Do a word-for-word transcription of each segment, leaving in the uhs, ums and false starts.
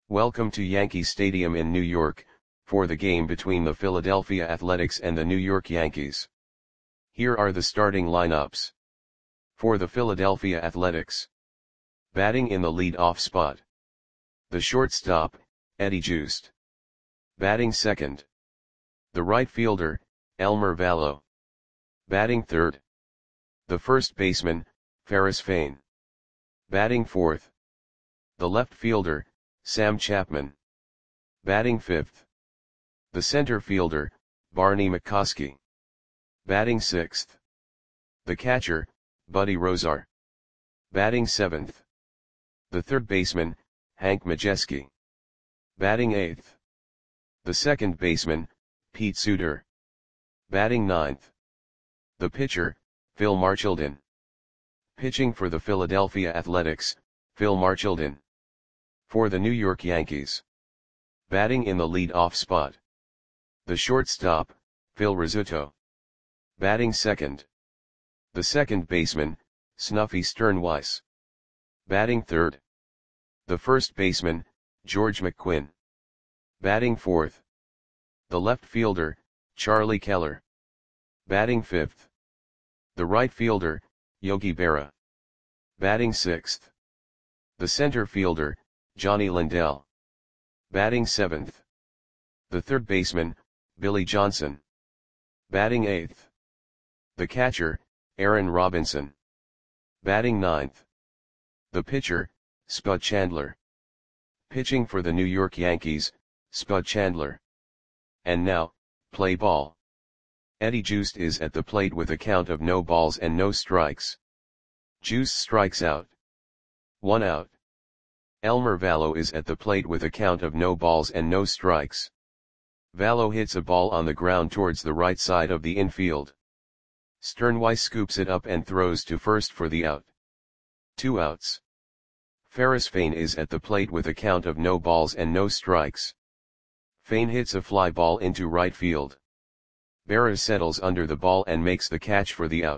Welcome to Yankee Stadium in New York, for the game between the Philadelphia Athletics and the New York Yankees. Here are the starting lineups. For the Philadelphia Athletics. Batting in the lead-off spot. The shortstop, Eddie Joost. Batting second. The right fielder, Elmer Valo. Batting third. The first baseman, Ferris Fain. Batting fourth. The left fielder, Sam Chapman. Batting fifth. The center fielder, Barney McCoskey. Batting sixth. The catcher, Buddy Rozar. Batting seventh. The third baseman, Hank Majeski. Batting eighth. The second baseman, Pete Suter. Batting ninth. The pitcher, Phil Marchildon. Pitching for the Philadelphia Athletics, Phil Marchildon. For the New York Yankees. Batting in the lead-off spot. The shortstop, Phil Rizzuto. Batting second. The second baseman, Snuffy Sternweiss. Batting third. The first baseman, George McQuinn. Batting fourth. The left fielder, Charlie Keller. Batting fifth. The right fielder, Yogi Berra. Batting sixth. The center fielder, Johnny Lindell. Batting seventh. The third baseman, Billy Johnson. Batting eighth. The catcher, Aaron Robinson. Batting ninth. The pitcher, Spud Chandler. Pitching for the New York Yankees, Spud Chandler. And now, play ball. Eddie Joost is at the plate with a count of no balls and no strikes. Joost strikes out. One out. Elmer Valo is at the plate with a count of no balls and no strikes. Valo hits a ball on the ground towards the right side of the infield. Sternweiss scoops it up and throws to first for the out. Two outs. Ferris Fain is at the plate with a count of no balls and no strikes. Fain hits a fly ball into right field. Berra settles under the ball and makes the catch for the out.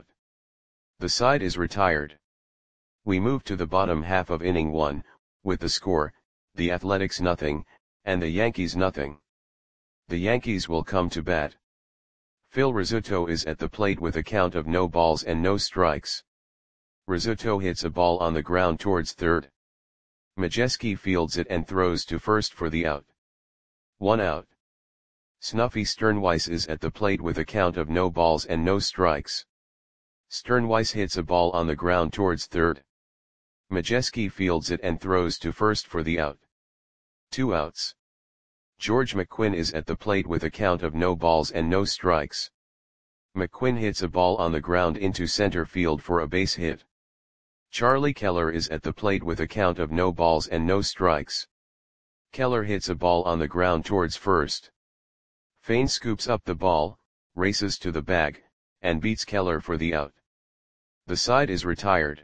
The side is retired. We move to the bottom half of inning one, with the score, the Athletics nothing, and the Yankees nothing. The Yankees will come to bat. Phil Rizzuto is at the plate with a count of no balls and no strikes. Rizzuto hits a ball on the ground towards third. Majeski fields it and throws to first for the out. One out. Snuffy Sternweiss is at the plate with a count of no balls and no strikes. Sternweiss hits a ball on the ground towards third. Majeski fields it and throws to first for the out. Two outs. George McQuinn is at the plate with a count of no balls and no strikes. McQuinn hits a ball on the ground into center field for a base hit. Charlie Keller is at the plate with a count of no balls and no strikes. Keller hits a ball on the ground towards first. Fain scoops up the ball, races to the bag, and beats Keller for the out. The side is retired.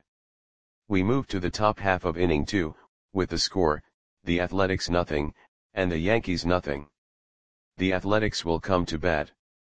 We move to the top half of inning two, with the score, the Athletics nothing, and the Yankees nothing. The Athletics will come to bat.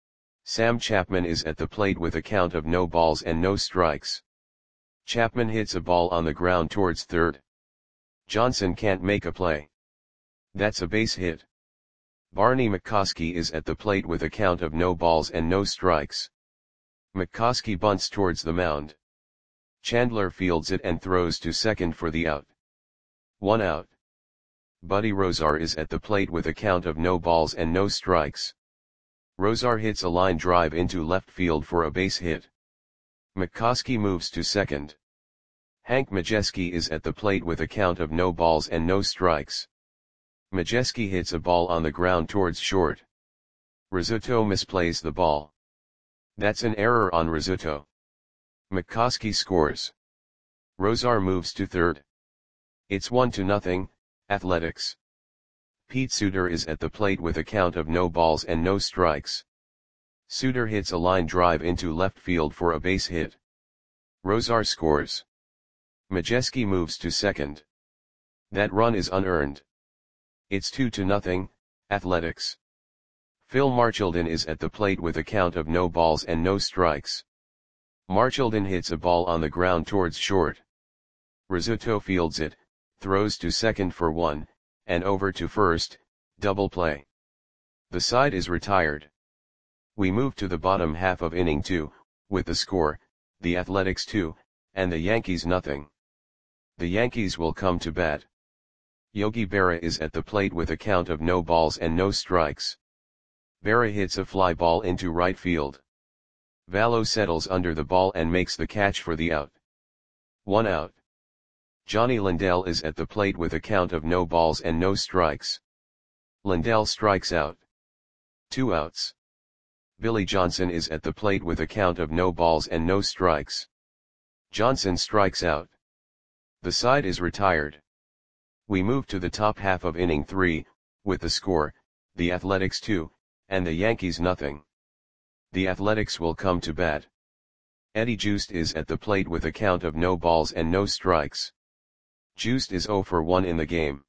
Sam Chapman is at the plate with a count of no balls and no strikes. Chapman hits a ball on the ground towards third. Johnson can't make a play. That's a base hit. Barney McCoskey is at the plate with a count of no balls and no strikes. McCoskey bunts towards the mound. Chandler fields it and throws to second for the out. One out. Buddy Rozar is at the plate with a count of no balls and no strikes. Rozar hits a line drive into left field for a base hit. McCoskey moves to second. Hank Majeski is at the plate with a count of no balls and no strikes. Majeski hits a ball on the ground towards short. Rizzuto misplays the ball. That's an error on Rizzuto. McCoskey scores. Rozar moves to third. It's one to nothing, Athletics. Pete Suter is at the plate with a count of no balls and no strikes. Suter hits a line drive into left field for a base hit. Rozar scores. Majeski moves to second. That run is unearned. It's two to nothing, Athletics. Phil Marchildon is at the plate with a count of no balls and no strikes. Marchildon hits a ball on the ground towards short. Rizzuto fields it, throws to second for one, and over to first, double play. The side is retired. We move to the bottom half of inning two, with the score, the Athletics two, and the Yankees nothing. The Yankees will come to bat. Yogi Berra is at the plate with a count of no balls and no strikes. Berra hits a fly ball into right field. Valo settles under the ball and makes the catch for the out. One out. Johnny Lindell is at the plate with a count of no balls and no strikes. Lindell strikes out. Two outs. Billy Johnson is at the plate with a count of no balls and no strikes. Johnson strikes out. The side is retired. We move to the top half of inning three, with the score, the Athletics two, and the Yankees nothing. The Athletics will come to bat. Eddie Joost is at the plate with a count of no balls and no strikes. Joost is zero for one in the game.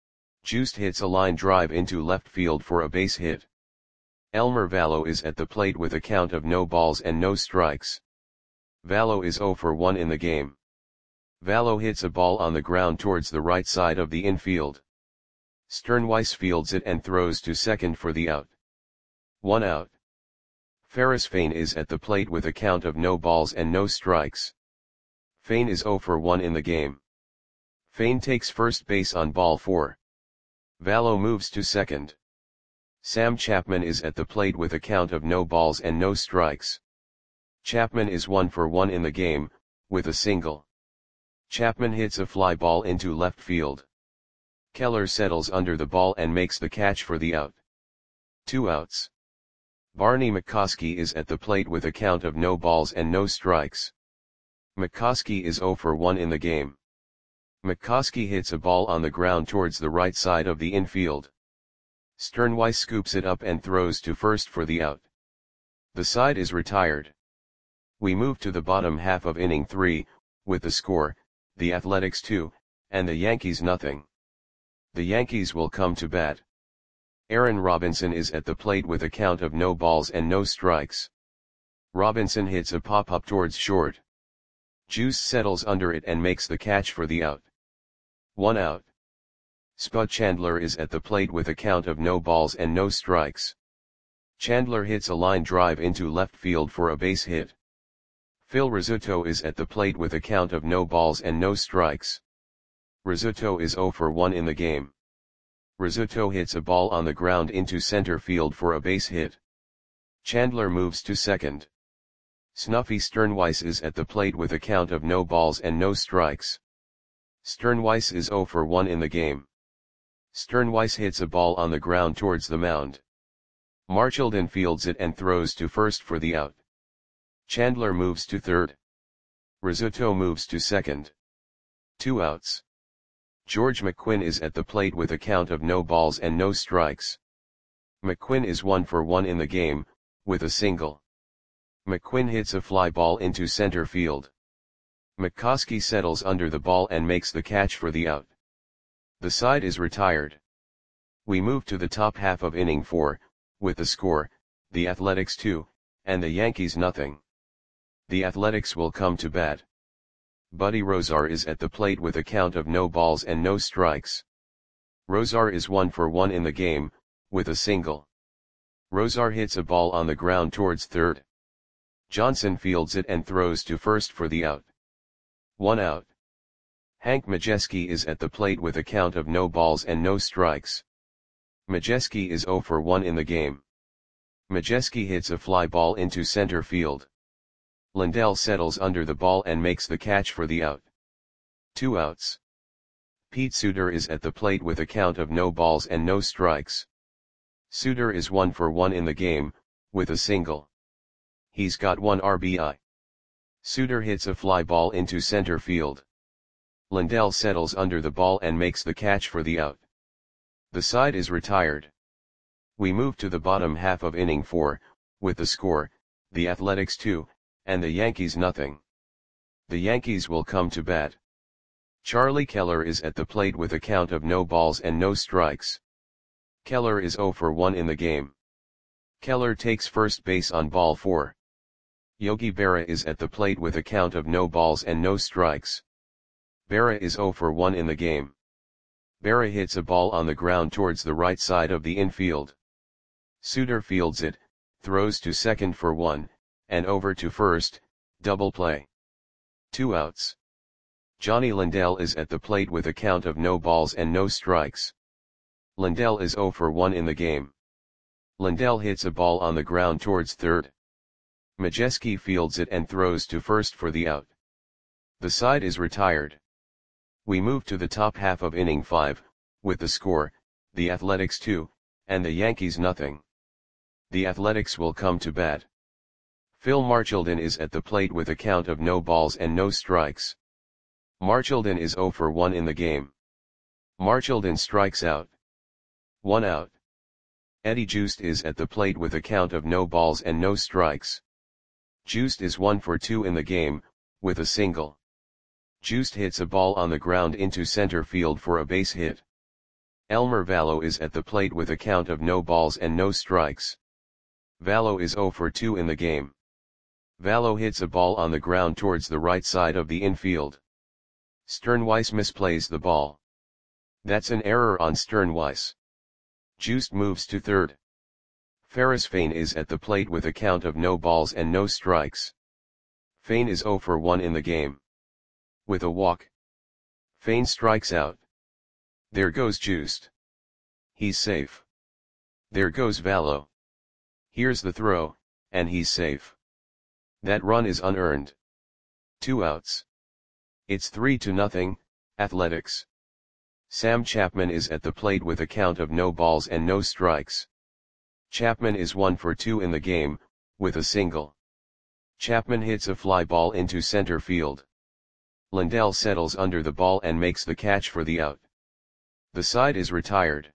Joost hits a line drive into left field for a base hit. Elmer Valo is at the plate with a count of no balls and no strikes. Valo is zero for one in the game. Valo hits a ball on the ground towards the right side of the infield. Sternweiss fields it and throws to second for the out. One out. Ferris Fain is at the plate with a count of no balls and no strikes. Fain is zero for one in the game. Fain takes first base on ball four. Valo moves to second. Sam Chapman is at the plate with a count of no balls and no strikes. Chapman is one for one in the game, with a single. Chapman hits a fly ball into left field. Keller settles under the ball and makes the catch for the out. Two outs. Barney McCoskey is at the plate with a count of no balls and no strikes. McCoskey is zero for one in the game. McCoskey hits a ball on the ground towards the right side of the infield. Sternweiss scoops it up and throws to first for the out. The side is retired. We move to the bottom half of inning three, with the score, the Athletics two, and the Yankees nothing. The Yankees will come to bat. Aaron Robinson is at the plate with a count of no balls and no strikes. Robinson hits a pop-up towards short. Juice settles under it and makes the catch for the out. One out. Spud Chandler is at the plate with a count of no balls and no strikes. Chandler hits a line drive into left field for a base hit. Phil Rizzuto is at the plate with a count of no balls and no strikes. Rizzuto is zero for one in the game. Rizzuto hits a ball on the ground into center field for a base hit. Chandler moves to second. Snuffy Sternweiss is at the plate with a count of no balls and no strikes. Sternweiss is zero for one in the game. Sternweiss hits a ball on the ground towards the mound. Marchildon fields it and throws to first for the out. Chandler moves to third. Rizzuto moves to second. Two outs. George McQuinn is at the plate with a count of no balls and no strikes. McQuinn is one for one in the game, with a single. McQuinn hits a fly ball into center field. McCoskey settles under the ball and makes the catch for the out. The side is retired. We move to the top half of inning four, with the score, the Athletics two, and the Yankees nothing. The Athletics will come to bat. Buddy Rozar is at the plate with a count of no balls and no strikes. Rozar is one for one in the game, with a single. Rozar hits a ball on the ground towards third. Johnson fields it and throws to first for the out. One out. Hank Majeski is at the plate with a count of no balls and no strikes. Majeski is zero for one in the game. Majeski hits a fly ball into center field. Lindell settles under the ball and makes the catch for the out. Two outs. Pete Suter is at the plate with a count of no balls and no strikes. Suter is one for one in the game, with a single. He's got one R B I. Suter hits a fly ball into center field. Lindell settles under the ball and makes the catch for the out. The side is retired. We move to the bottom half of inning four, with the score, the Athletics two, and the Yankees nothing. The Yankees will come to bat. Charlie Keller is at the plate with a count of no balls and no strikes. Keller is zero for one in the game. Keller takes first base on ball four. Yogi Berra is at the plate with a count of no balls and no strikes. Berra is zero for one in the game. Berra hits a ball on the ground towards the right side of the infield. Suter fields it, throws to second for one, and over to first, double play. Two outs. Johnny Lindell is at the plate with a count of no balls and no strikes. Lindell is oh for one in the game. Lindell hits a ball on the ground towards third. Majewski fields it and throws to first for the out. The side is retired. We move to the top half of inning five, with the score, the Athletics two, and the Yankees nothing. The Athletics will come to bat. Phil Marchildon is at the plate with a count of no balls and no strikes. Marchildon is oh for one in the game. Marchildon strikes out. One out. Eddie Joost is at the plate with a count of no balls and no strikes. Joost is one for two in the game, with a single. Joost hits a ball on the ground into center field for a base hit. Elmer Vallo is at the plate with a count of no balls and no strikes. Vallo is oh for two in the game. Vallo hits a ball on the ground towards the right side of the infield. Sternweiss misplays the ball. That's an error on Sternweiss. Joost moves to third. Ferris Fain is at the plate with a count of no balls and no strikes. Fain is oh for one in the game. With a walk, Fain strikes out. There goes Joost. He's safe. There goes Vallo. Here's the throw, and he's safe. That run is unearned. Two outs. It's three to nothing, Athletics. Sam Chapman is at the plate with a count of no balls and no strikes. Chapman is one for two in the game, with a single. Chapman hits a fly ball into center field. Lindell settles under the ball and makes the catch for the out. The side is retired.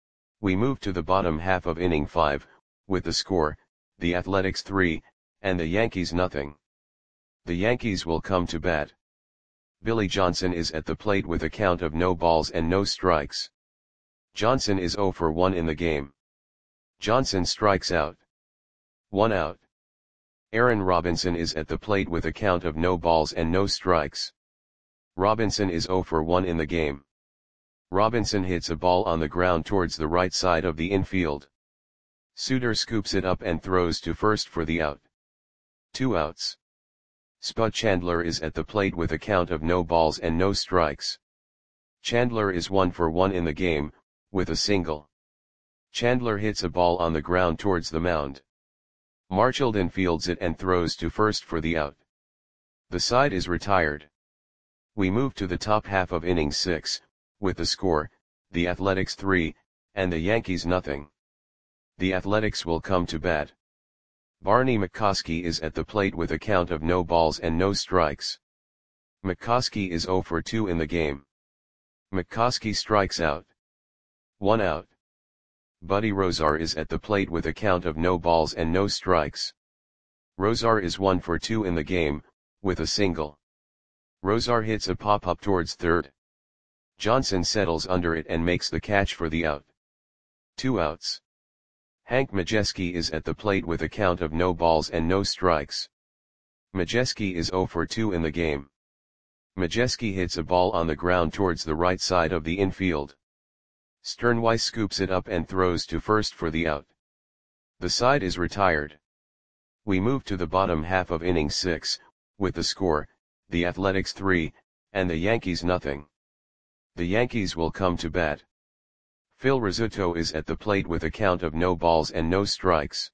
We move to the bottom half of inning five, with the score, the Athletics three, and the Yankees nothing. The Yankees will come to bat. Billy Johnson is at the plate with a count of no balls and no strikes. Johnson is oh for one in the game. Johnson strikes out. One out. Aaron Robinson is at the plate with a count of no balls and no strikes. Robinson is oh for one in the game. Robinson hits a ball on the ground towards the right side of the infield. Suter scoops it up and throws to first for the out. Two outs. Spud Chandler is at the plate with a count of no balls and no strikes. Chandler is one for one in the game, with a single. Chandler hits a ball on the ground towards the mound. Marchildon fields it and throws to first for the out. The side is retired. We move to the top half of inning six, with the score, the Athletics three, and the Yankees nothing. The Athletics will come to bat. Barney McCoskey is at the plate with a count of no balls and no strikes. McCoskey is oh for two in the game. McCoskey strikes out. One out. Buddy Rozar is at the plate with a count of no balls and no strikes. Rozar is one for two in the game, with a single. Rozar hits a pop-up towards third. Johnson settles under it and makes the catch for the out. Two outs. Hank Majewski is at the plate with a count of no balls and no strikes. Majewski is oh for two in the game. Majewski hits a ball on the ground towards the right side of the infield. Sternweiss scoops it up and throws to first for the out. The side is retired. We move to the bottom half of inning six, with the score, the Athletics three, and the Yankees nothing. The Yankees will come to bat. Phil Rizzuto is at the plate with a count of no balls and no strikes.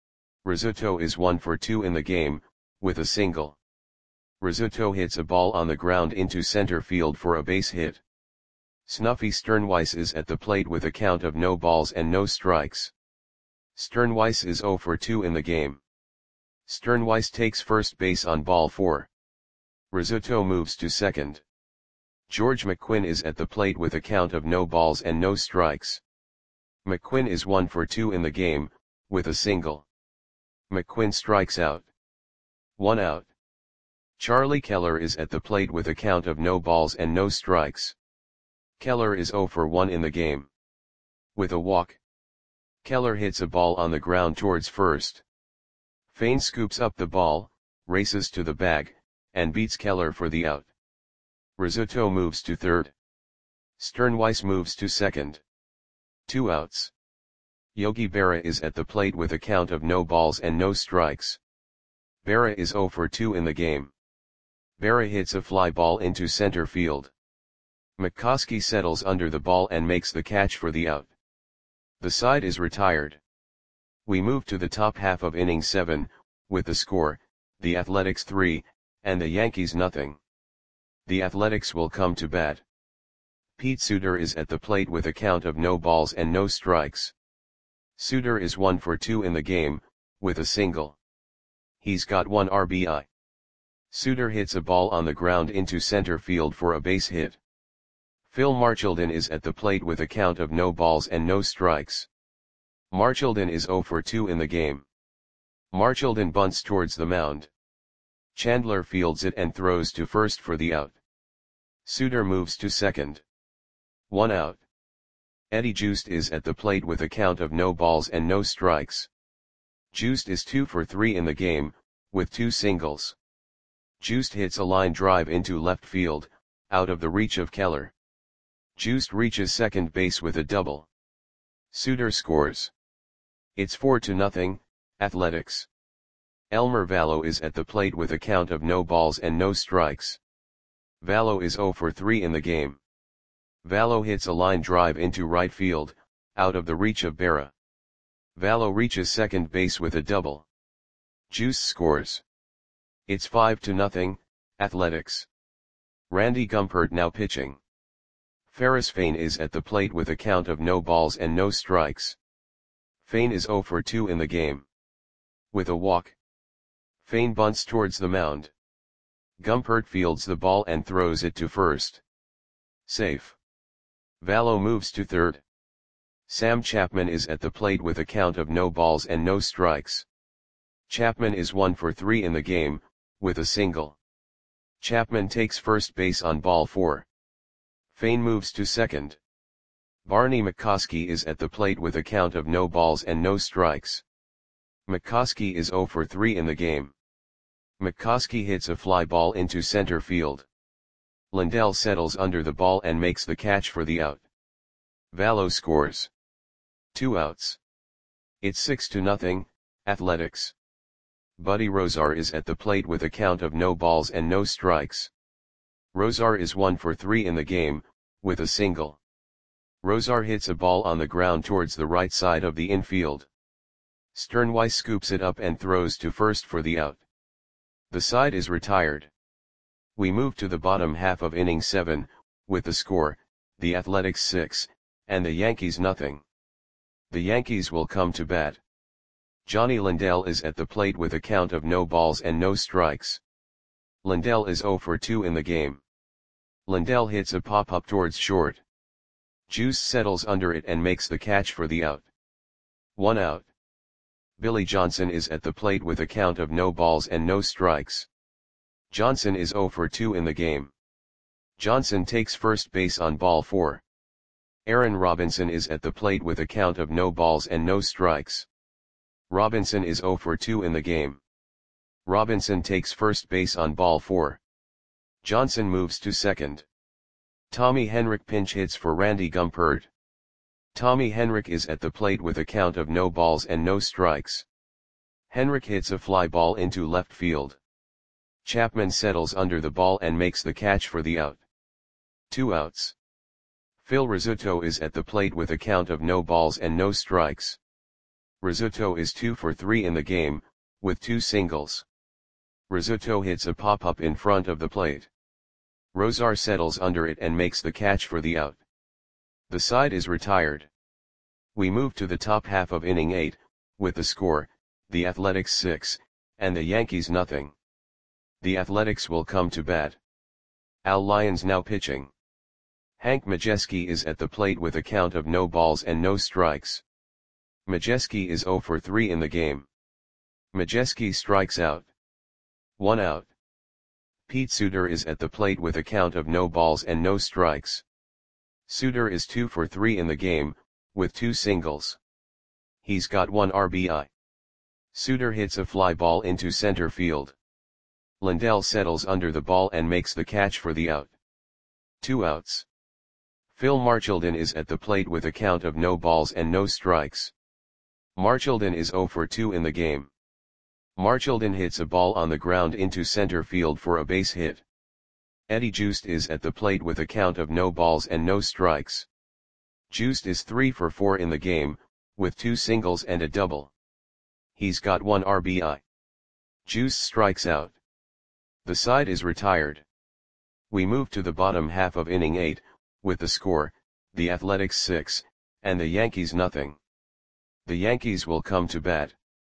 Rizzuto is one for two in the game, with a single. Rizzuto hits a ball on the ground into center field for a base hit. Snuffy Sternweiss is at the plate with a count of no balls and no strikes. Sternweiss is oh for two in the game. Sternweiss takes first base on ball four. Rizzuto moves to second. George McQuinn is at the plate with a count of no balls and no strikes. McQuinn is one for two in the game, with a single. McQuinn strikes out. One out. Charlie Keller is at the plate with a count of no balls and no strikes. Keller is oh for one in the game. With a walk, Keller hits a ball on the ground towards first. Fain scoops up the ball, races to the bag, and beats Keller for the out. Rizzuto moves to third. Sternweiss moves to second. Two outs. Yogi Berra is at the plate with a count of no balls and no strikes. Berra is zero for two in the game. Berra hits a fly ball into center field. McCoskey settles under the ball and makes the catch for the out. The side is retired. We move to the top half of inning seven, with the score, the Athletics three, and the Yankees nothing. The Athletics will come to bat. Pete Suter is at the plate with a count of no balls and no strikes. Suter is one for two in the game, with a single. He's got one R B I. Suter hits a ball on the ground into center field for a base hit. Phil Marchildon is at the plate with a count of no balls and no strikes. Marchildon is zero for two in the game. Marchildon bunts towards the mound. Chandler fields it and throws to first for the out. Suter moves to second. One out. Eddie Joost is at the plate with a count of no balls and no strikes. Joost is two for three in the game, with two singles. Joost hits a line drive into left field, out of the reach of Keller. Joost reaches second base with a double. Suter scores. It's four to nothing, Athletics. Elmer Vallo is at the plate with a count of no balls and no strikes. Vallo is zero for three in the game. Vallo hits a line drive into right field, out of the reach of Berra. Vallo reaches second base with a double. Joost scores. It's five to nothing, Athletics. Randy Gumpert now pitching. Ferris Fain is at the plate with a count of no balls and no strikes. Fain is zero for two in the game. With a walk. Fain bunts towards the mound. Gumpert fields the ball and throws it to first. Safe. Vallo moves to third. Sam Chapman is at the plate with a count of no balls and no strikes. Chapman is one for three in the game, with a single. Chapman takes first base on ball four. Fain moves to second. Barney McCoskey is at the plate with a count of no balls and no strikes. McCoskey is zero for three in the game. McCoskey hits a fly ball into center field. Lindell settles under the ball and makes the catch for the out. Vallo scores. Two outs. It's six to nothing, Athletics. Buddy Rozar is at the plate with a count of no balls and no strikes. Rozar is one for three in the game, with a single. Rozar hits a ball on the ground towards the right side of the infield. Sternweiss scoops it up and throws to first for the out. The side is retired. We move to the bottom half of inning seven, with the score, the Athletics six, and the Yankees nothing. The Yankees will come to bat. Johnny Lindell is at the plate with a count of no balls and no strikes. Lindell is zero for two in the game. Lindell hits a pop-up towards short. Juice settles under it and makes the catch for the out. One out. Billy Johnson is at the plate with a count of no balls and no strikes. Johnson is zero for two in the game. Johnson takes first base on ball four. Aaron Robinson is at the plate with a count of no balls and no strikes. Robinson is zero for two in the game. Robinson takes first base on ball four. Johnson moves to second. Tommy Henrich pinch hits for Randy Gumpert. Tommy Henrich is at the plate with a count of no balls and no strikes. Henrich hits a fly ball into left field. Chapman settles under the ball and makes the catch for the out. Two outs. Phil Rizzuto is at the plate with a count of no balls and no strikes. Rizzuto is two for three in the game, with two singles. Rizzuto hits a pop-up in front of the plate. Rozar settles under it and makes the catch for the out. The side is retired. We move to the top half of inning eight, with the score, the Athletics six, and the Yankees nothing. The Athletics will come to bat. Al Lyons now pitching. Hank Majeski is at the plate with a count of no balls and no strikes. Majeski is zero for three in the game. Majeski strikes out. One out. Pete Suter is at the plate with a count of no balls and no strikes. Suter is two for three in the game, with two singles. He's got one R B I. Suter hits a fly ball into center field. Lindell settles under the ball and makes the catch for the out. Two outs. Phil Marchildon is at the plate with a count of no balls and no strikes. Marchildon is zero for two in the game. Marchildon hits a ball on the ground into center field for a base hit. Eddie Joost is at the plate with a count of no balls and no strikes. Joost is three for four in the game, with two singles and a double. He's got one R B I. Joost strikes out. The side is retired. We move to the bottom half of inning eight, with the score, the Athletics six, and the Yankees nothing. The Yankees will come to bat.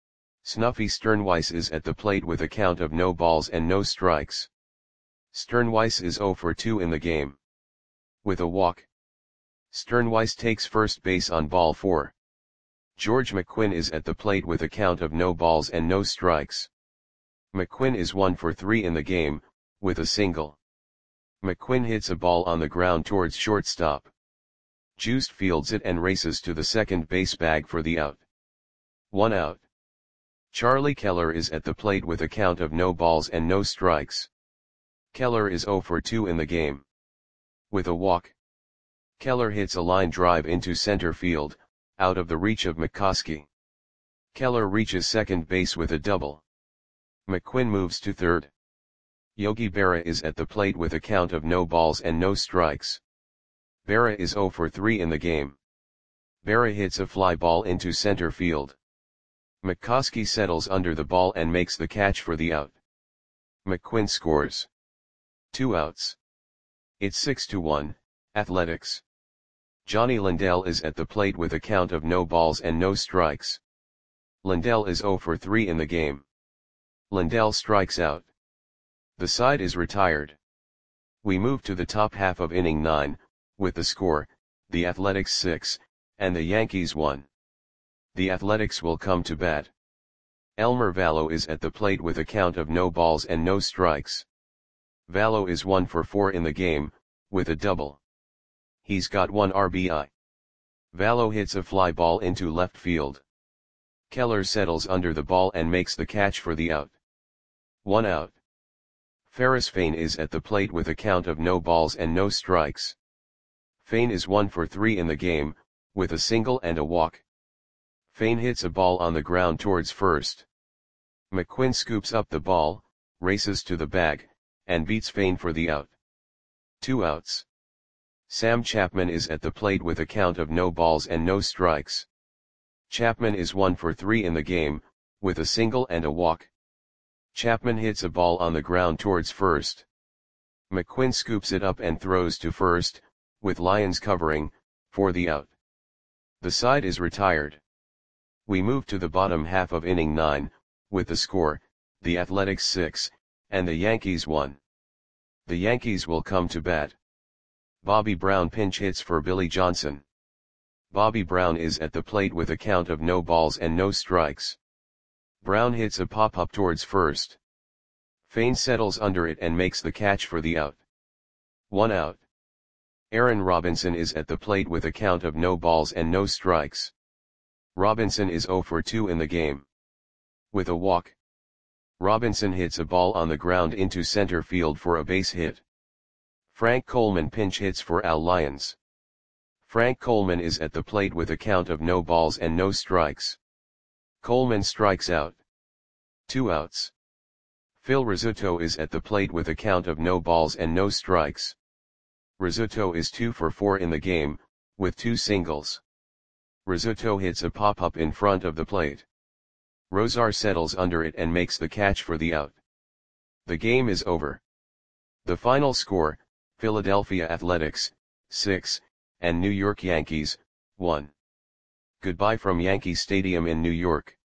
Snuffy Sternweiss is at the plate with a count of no balls and no strikes. Sternweiss is zero for two in the game. With a walk. Sternweiss takes first base on ball four. George McQuinn is at the plate with a count of no balls and no strikes. McQuinn is one for three in the game, with a single. McQuinn hits a ball on the ground towards shortstop. Joost fields it and races to the second base bag for the out. One out. Charlie Keller is at the plate with a count of no balls and no strikes. Keller is zero for two in the game. With a walk. Keller hits a line drive into center field, out of the reach of McCoskey. Keller reaches second base with a double. McQuinn moves to third. Yogi Berra is at the plate with a count of no balls and no strikes. Berra is zero for three in the game. Berra hits a fly ball into center field. McCoskey settles under the ball and makes the catch for the out. McQuinn scores. Two outs. It's six to one, Athletics. Johnny Lindell is at the plate with a count of no balls and no strikes. Lindell is zero for three in the game. Lindell strikes out. The side is retired. We move to the top half of inning nine, with the score, the Athletics six, and the Yankees one. The Athletics will come to bat. Elmer Vallo is at the plate with a count of no balls and no strikes. Vallo is one for four in the game, with a double. He's got one R B I. Vallo hits a fly ball into left field. Keller settles under the ball and makes the catch for the out. One out. Ferris Fain is at the plate with a count of no balls and no strikes. Fain is one for three in the game, with a single and a walk. Fain hits a ball on the ground towards first. McQuinn scoops up the ball, races to the bag, and beats Fain for the out. Two outs. Sam Chapman is at the plate with a count of no balls and no strikes. Chapman is one for three in the game, with a single and a walk. Chapman hits a ball on the ground towards first. McQuinn scoops it up and throws to first, with Lyons covering, for the out. The side is retired. We move to the bottom half of inning nine, with the score, the Athletics six, and the Yankees one. The Yankees will come to bat. Bobby Brown pinch hits for Billy Johnson. Bobby Brown is at the plate with a count of no balls and no strikes. Brown hits a pop-up towards first. Fain settles under it and makes the catch for the out. One out. Aaron Robinson is at the plate with a count of no balls and no strikes. Robinson is zero for two in the game. With a walk. Robinson hits a ball on the ground into center field for a base hit. Frank Coleman pinch hits for Al Lyons. Frank Coleman is at the plate with a count of no balls and no strikes. Coleman strikes out. Two outs. Phil Rizzuto is at the plate with a count of no balls and no strikes. Rizzuto is two for four in the game, with two singles. Rizzuto hits a pop-up in front of the plate. Rosar settles under it and makes the catch for the out. The game is over. The final score, Philadelphia Athletics, six, and New York Yankees, one. Goodbye from Yankee Stadium in New York.